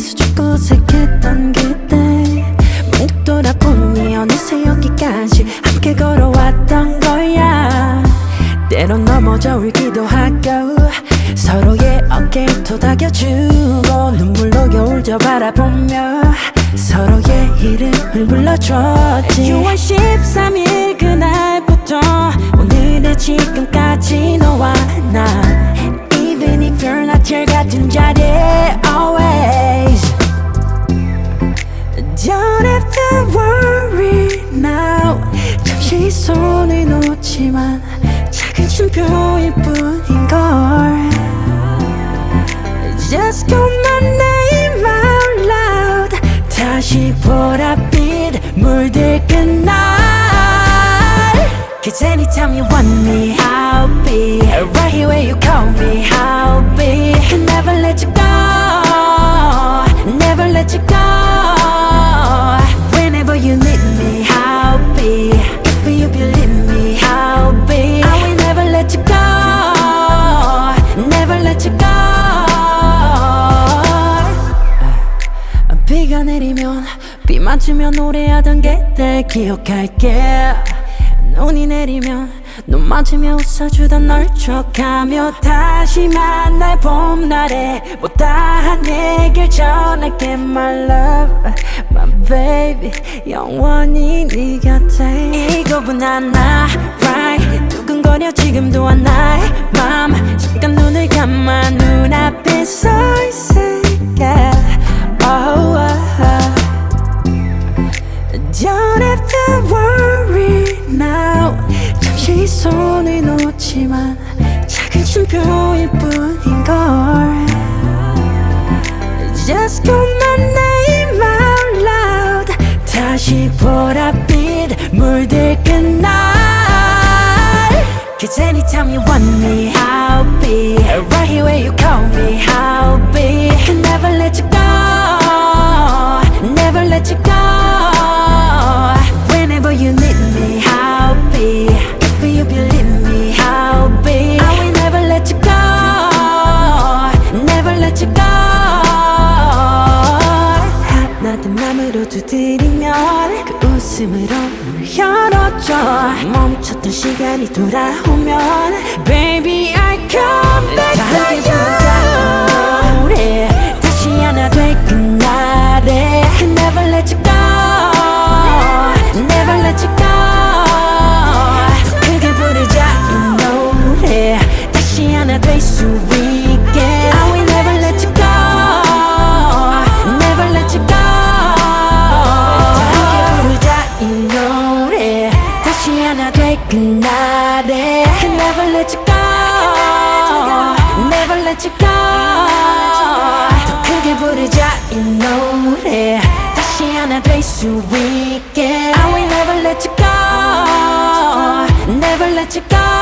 미소 짓고 어색했던 그때 문득 돌아보니 어느새 여기까지 함께 걸어왔던 거야. 때론 넘어져 울기도 하고 서로의 어깨에 토닥여주고 눈물로 겨울 저 바라보며 서로의 이름을 불러줬지. 6월 13일 그날부터 오늘의 지금까지 너와 나 Even if you're not here 같은 자리에 always Don't have to worry now. 잠시 손을 놓지만 작은 쉼표일 뿐인걸. Just call my name out loud. 다시 보랏빛 물들 그날. Cause anytime you want me I'll be right here where you call me. I'll be can never let you go. Never let you go. Whenever you need me I'll be. If you believe me I'll be. I will never let you go. Never let you go. 비가 내리면 비 맞으며 노래하던 그때 기억할게. 눈이 내리면 눈 맞으며 웃어주던 널 촉하며 다시 만날 봄날에 못다한 얘길 전할게. My love, my baby 영원히 네 곁에. 이거보단 나 right 두근거려 지금도 나의 맘. 잠깐 눈을 감아 눈앞에 서 있을게. Oh, Don't have to worry now. 잠시 손을 놓지만 작은 쉼표일 뿐인걸. Just call my name out loud. 다시 보랏빛 물들 그날. Cause anytime you want me I'll be right here where you call me. I'll be can never let you go. Never let you go. Whenever you need me I'll be. If you believe me I'll be. I will never let you go. Never let you go. 하나된 맘으로 두드리면 그 웃음으로 문을 열어줘. 멈췄던 시간이 돌아오면 Baby I come back to you. 노래 다시 하나 될 그날에 Can never let you go. Never let you go. 더 크게 부르자 이 노래 다시 하나 될 수 있게. I will never let you go. Never let you go. 더 크게 부르자 이 노래 다시 하나 될 그날에 Can never let you go. Never let you go. 더 크게 부르자 이 노래 다시 하나 될 수 있게. I will never let you go. Never let you go.